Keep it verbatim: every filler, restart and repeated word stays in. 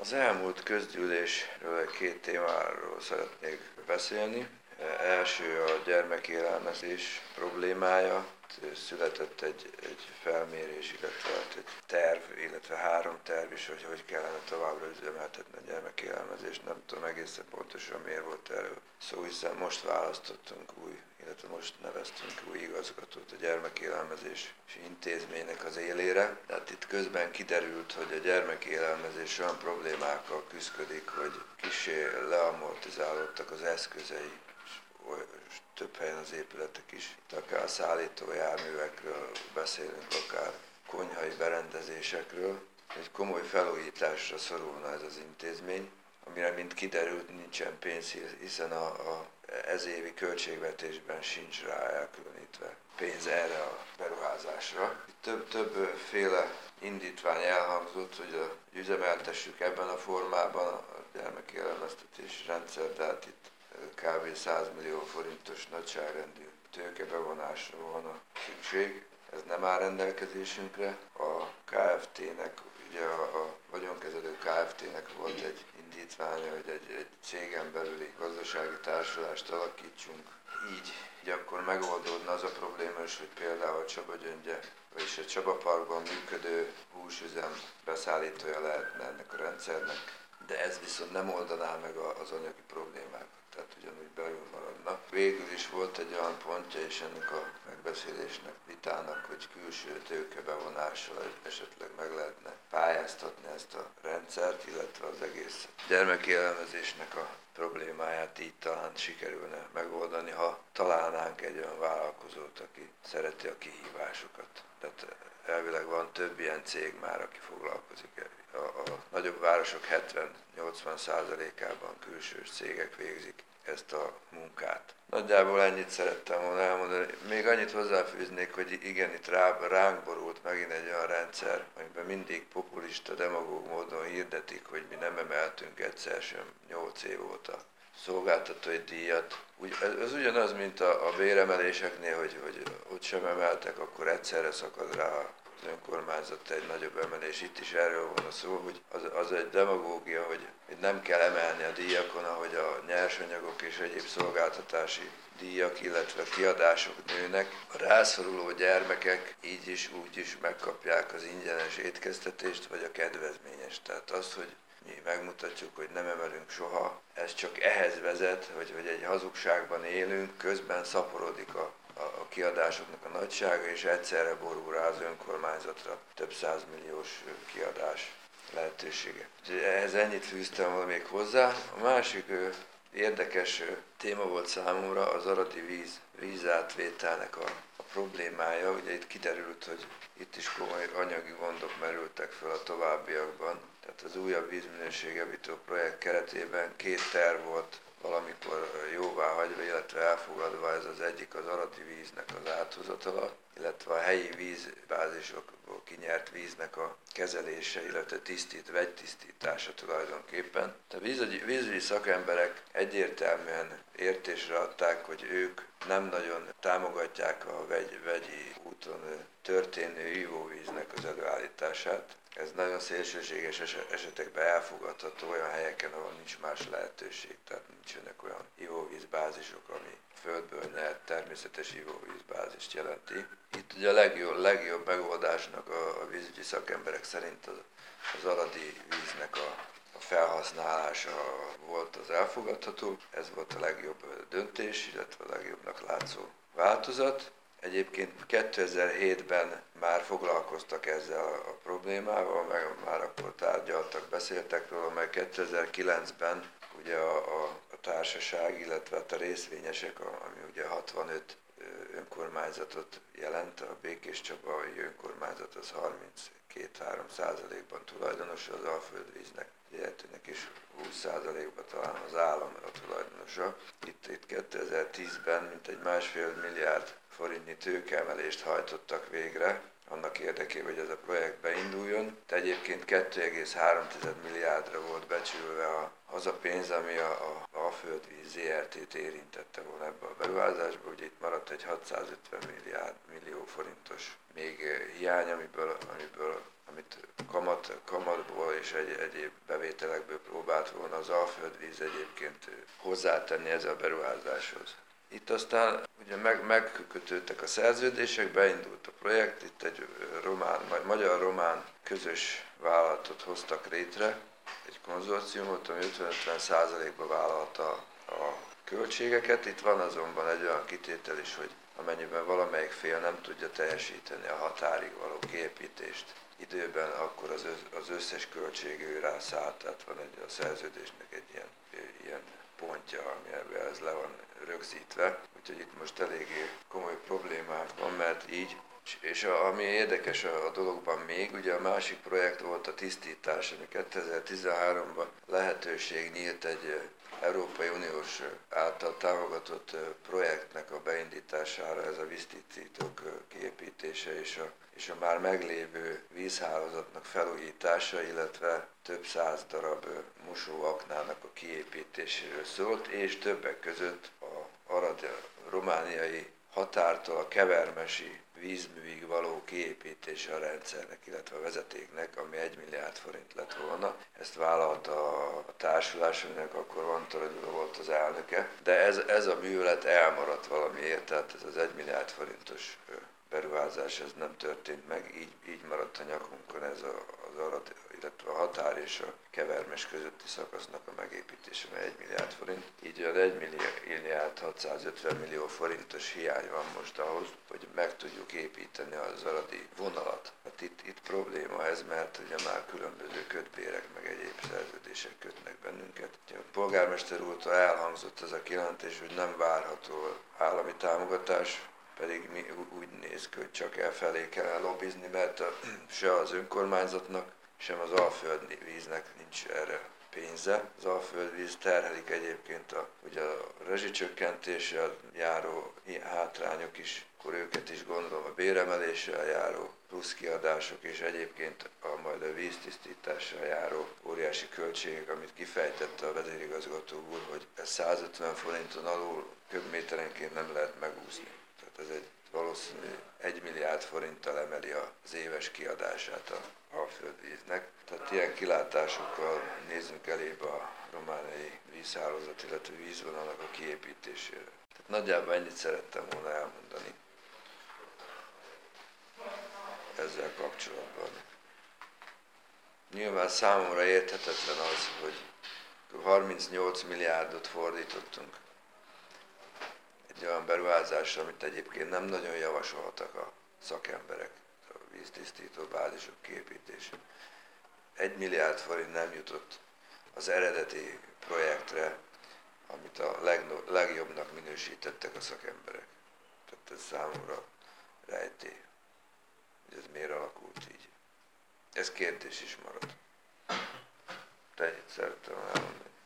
Az elmúlt közgyűlésről két témáról szeretnék beszélni. Első a gyermekélelmezés problémája. Született egy, egy felmérés, illetve egy terv, illetve három terv is, hogy hogy kellene továbbra üzemeltetni a gyermekélelmezést. Nem tudom egészen pontosan miért volt erről szó, hiszen most választottunk új, illetve most neveztünk új igazgatót a gyermekélelmezési intézménynek az élére. Tehát itt közben kiderült, hogy a gyermekélelmezés olyan problémákkal küszködik, hogy kissé leamortizálódtak az eszközei, több helyen az épületek is. Itt akár szállító járművekről beszélünk, akár konyhai berendezésekről. Egy komoly felújításra szorulna ez az intézmény, amire, mint kiderült, nincsen pénz, hiszen a, a ez évi költségvetésben sincs rá elkülönítve pénz erre a beruházásra. Itt több, többféle indítvány elhangzott, hogy a, üzemeltessük ebben a formában a gyermekélelmeztetési rendszer, de hát itt kb. száz millió forintos nagyságrendű tőkebevonásra volna szükség. Ez nem áll rendelkezésünkre. A Kft-nek, ugye a, a vagyonkezelő Kft-nek volt egy indítványa, hogy egy, egy cégen belüli gazdasági társulást alakítsunk. Így, így akkor megoldódna az a probléma is, hogy például a Csaba-Gyöngye, vagyis a Csaba Parkban működő húsüzem beszállítója lehetne ennek a rendszernek, de ez viszont nem oldaná meg az anyagi problémákat, tehát ugyanúgy belül maradna. Végül is volt egy olyan pontja is ennek a megbeszélésnek, vitának, hogy külső tőkebevonással esetleg meg lehetne pályáztatni ezt a rendszert, illetve az egész gyermekélelmezésnek a problémáját így talán sikerülne megoldani, ha találnánk egy olyan vállalkozót, aki szereti a kihívásokat. Tehát elvileg van több ilyen cég már, aki foglalkozik. A, a nagyobb városok hetven-nyolcvan százalékában külsős cégek végzik ezt a munkát. Nagyjából ennyit szerettem volna elmondani. Még annyit hozzáfűznék, hogy igen, itt rá, ránk borult megint egy olyan rendszer, amiben mindig populista, demagóg módon hirdetik, hogy mi nem emeltünk egyszer sem nyolc év óta szolgáltatói díjat. Úgy, ez ugyanaz, mint a, a béremeléseknél, hogy, hogy ott sem emeltek, akkor egyszerre szakad rá az önkormányzat egy nagyobb emelés. Itt is erről van a szó, hogy az, az egy demagógia, hogy, hogy nem kell emelni a díjakon, ahogy a nyersanyagok és egyéb szolgáltatási díjak, illetve kiadások nőnek. A rászoruló gyermekek így is, úgy is megkapják az ingyenes étkeztetést, vagy a kedvezményes. Tehát az, hogy mi megmutatjuk, hogy nem emelünk soha, ez csak ehhez vezet, hogy, hogy egy hazugságban élünk, közben szaporodik a, a, a kiadásoknak a nagysága, és egyszerre borul rá az önkormányzatra több százmilliós kiadás lehetősége. Ehhez ennyit fűztem volna még hozzá. A másik ő, érdekes téma volt számomra az aradi víz, vízátvételnek a, a problémája. Ugye itt kiderült, hogy itt is komoly anyagi gondok merültek fel a továbbiakban. Tehát az újabb vízminőségjavító projekt keretében két terv volt valamikor jóváhagyva, illetve elfogadva. Ez az egyik az aradi víznek az áthozatala, illetve a helyi vízbázisokból kinyert víznek a kezelése, illetve tisztít, vegytisztítása tulajdonképpen. A vízügyi, vízügyi szakemberek egyértelműen értésre adták, hogy ők nem nagyon támogatják a vegy, vegyi úton történő ivóvíznek az előállítását. Ez nagyon szélsőséges esetekben elfogadható olyan helyeken, ahol nincs más lehetőség, tehát nincsenek olyan ivóvízbázisok, ami földből nyert természetes ivóvízbázist jelenti. Itt ugye a legjobb, legjobb megoldásnak a, a vízügyi szakemberek szerint az, az aradi víznek a, a felhasználása volt az elfogadható. Ez volt a legjobb döntés, illetve a legjobbnak látszó változat. Egyébként kétezer-hétben már foglalkoztak ezzel a problémával, meg már akkor tárgyaltak, beszéltek róla, meg kétezer-kilencben ugye a, a, a társaság, illetve a részvényesek, ami ugye hatvanöt önkormányzatot jelent, a Békéscsabai önkormányzat az harminckét-három százalékban tulajdonos az Alföldvíznek, illetőnek is húsz százalékban talán az állam a tulajdonosa. Itt, itt kétezer-tízben mintegy másfél milliárd forintnyi tőkeemelést hajtottak végre, annak érdekében, hogy ez a projekt beinduljon. De egyébként kettő egész három milliárdra volt becsülve az a pénz, ami a, a Alföldvíz zé er té-t érintette volna ebbe a beruházásba. Ugye itt maradt egy hatszázötven milliárd millió forintos még hiány, amiből, amiből amit kamat, kamatból és egy, egyéb bevételekből próbált volna az Alföldvíz egyébként hozzátenni ez a beruházáshoz. Itt aztán ugye meg, megkötődtek a szerződések, beindult a projekt, itt egy román, magyar-román közös vállalatot hoztak létre, egy konzorciumot, ami ötven-ötven százalékba vállalta a költségeket. Itt van azonban egy olyan kitétel is, hogy amennyiben valamelyik fél nem tudja teljesíteni a határig való kiépítést időben, akkor az, az összes költség ő rá szállt, tehát van egy, a szerződésnek egy ilyen, ilyen pontja, ami ebben ez le van rögzítve. Úgyhogy itt most eléggé komoly problémák van, mert így, és a, ami érdekes a, a dologban még, ugye a másik projekt volt a tisztítás, ami kétezer-tizenháromban lehetőség nyílt egy Európai Uniós által támogatott projektnek a beindítására, ez a víztisztítók kiépítése és a, és a már meglévő vízhálózatnak felújítása, illetve több száz darab mosóaknának a kiépítéséről szólt, és többek között a arad romániai határtól a kevermesi vízművig való kiépítése a rendszernek, illetve a vezetéknek, ami egy milliárd forint lett volna. Ezt vállalta a társulás, aminek akkor Vantora Gyula volt az elnöke, de ez, ez a művelet elmaradt valamiért, tehát ez az egy milliárd forintos beruházás, ez nem történt meg, így, így maradt a nyakunkon ez a, az arad, illetve a határ és a kevermes közötti szakasznak a megépítése, mert egy milliárd forint. Így olyan egy milliárd hatszázötven millió forintos hiány van most ahhoz, hogy meg tudjuk építeni az aradi vonalat. Hát itt, itt probléma ez, mert ugye már különböző kötbérek meg egyéb szerződések kötnek bennünket. A polgármester úrtól elhangzott ez a kijelentés, hogy nem várható állami támogatás, pedig mi úgy néz ki, hogy csak elfelé kellene lobbizni, mert a, se az önkormányzatnak, sem az Alföldvíznek nincs erre pénze. Az Alföldvíz terhelik egyébként a, ugye a rezsicsökkentéssel járó hátrányok is, akkor őket is gondolom a béremeléssel járó plusz kiadások, és egyébként a, majd a víztisztítással járó óriási költségek, amit kifejtette a vezérigazgató úr, hogy ez százötven forinton alul köbméterenként nem lehet megúszni. Tehát ez egy valószínű egy milliárd forinttal emeli az éves kiadását a Alföldvíznek. Tehát ilyen kilátásokkal nézzünk elébe a romániai vízhálózat, illetve vízvonalnak a kiépítésére. Tehát nagyjából ennyit szerettem volna elmondani ezzel kapcsolatban. Nyilván számomra érthetetlen az, hogy harmincnyolc milliárdot fordítottunk egy olyan beruházásra, amit egyébként nem nagyon javasoltak a szakemberek, a víztisztító bázisok kiépítése. Egy milliárd forint nem jutott az eredeti projektre, amit a legno- legjobbnak minősítettek a szakemberek. Tehát ez számomra rejtély, hogy ez miért alakult így. Ez kérdés is marad. De ennyit szerettem elmondani.